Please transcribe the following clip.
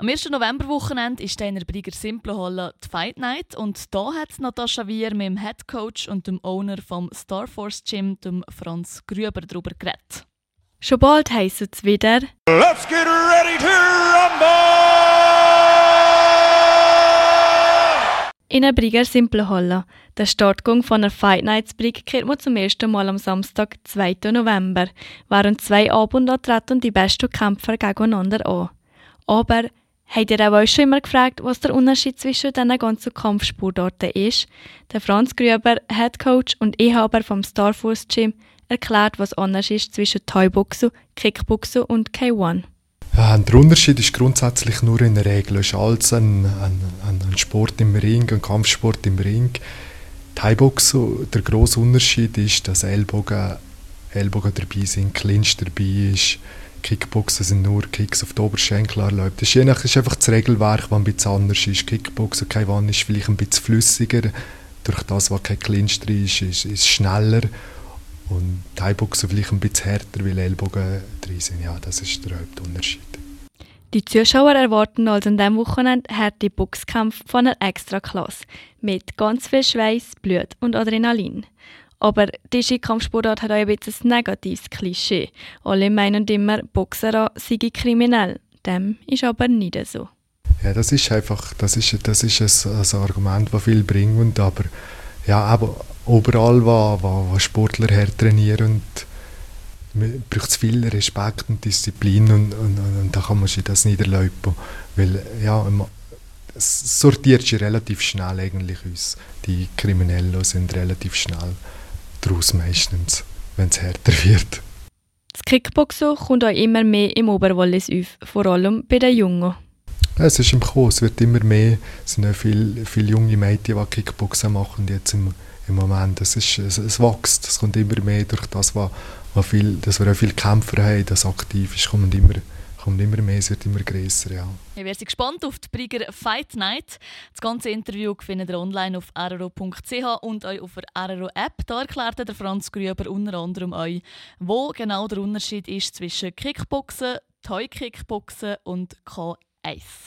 Am 1. Novemberwochenende ist in der Briger Simplehalle die Fight Night und da hat Natascha Wier mit dem Head Coach und dem Owner vom Starforce Gym, dem Franz Grüber, darüber geredet. Schon bald heisst es wieder Let's get ready to rumble! in der Briger Simplehalle. Der Startgang von der Fight Nights Brig kehrt man zum ersten Mal am Samstag, 2. November, während 2 Abende treten die besten Kämpfer gegeneinander an. Aber habt ihr auch euch schon immer gefragt, was der Unterschied zwischen diesen ganzen Kampfsportarten ist? Der Franz Grüber, Head Coach und Inhaber vom Starforce Gym, erklärt, was anders ist zwischen Thai-Boxen, Kickboxen und K1. Ja, der Unterschied ist grundsätzlich nur in der Regel als ein Sport im Ring, ein Kampfsport im Ring. Thai-Boxen, der grosse Unterschied ist, dass Ellbogen dabei sind, Clinch dabei ist. Kickboxen sind nur Kicks auf die Oberschenkel anläuft. Das ist einfach das Regelwerk, das ein bisschen anders ist. Kickboxen, K1 ist vielleicht ein bisschen flüssiger. Durch das, was kein Clinch drin ist, ist es schneller. Und Thai-Boxen vielleicht ein bisschen härter, weil Ellbogen drin sind. Ja, das ist der Hauptunterschied. Die Zuschauer erwarten also an diesem Wochenende harte Boxkämpfe von einer Extraklasse mit ganz viel Schweiß, Blut und Adrenalin. Aber diese Kampfsportart hat auch ein bisschen ein negatives Klischee. Alle meinen immer, Boxer seien kriminell. Dem ist aber nicht so. Ja, das ist ein Argument, das viel bringt. Aber ja, aber überall, wo Sportler hart trainieren, braucht es viel Respekt und Disziplin und da kann man sich das nicht erlauben. Weil ja, es sortiert sich relativ schnell eigentlich aus. Die Kriminellen sind relativ schnell daraus meistens, wenn es härter wird. Das Kickboxen kommt auch immer mehr im Oberwallis auf, vor allem bei den Jungen. Ja, es ist im Kommen, es wird immer mehr. Es sind ja viele junge Mädchen, die Kickboxen machen jetzt im Moment. Es wächst, es kommt immer mehr durch das, dass wir auch viele Kämpfer haben, das aktiv ist, kommt immer mehr, es wird immer grösser. Ja. Wir sind gespannt auf die Briger Fight Night. Das ganze Interview findet ihr online auf rro.ch und auch auf der RRO-App. Da erklärt der Franz Grüber unter anderem euch, wo genau der Unterschied ist zwischen Kickboxen, Thai-Kickboxen und K1.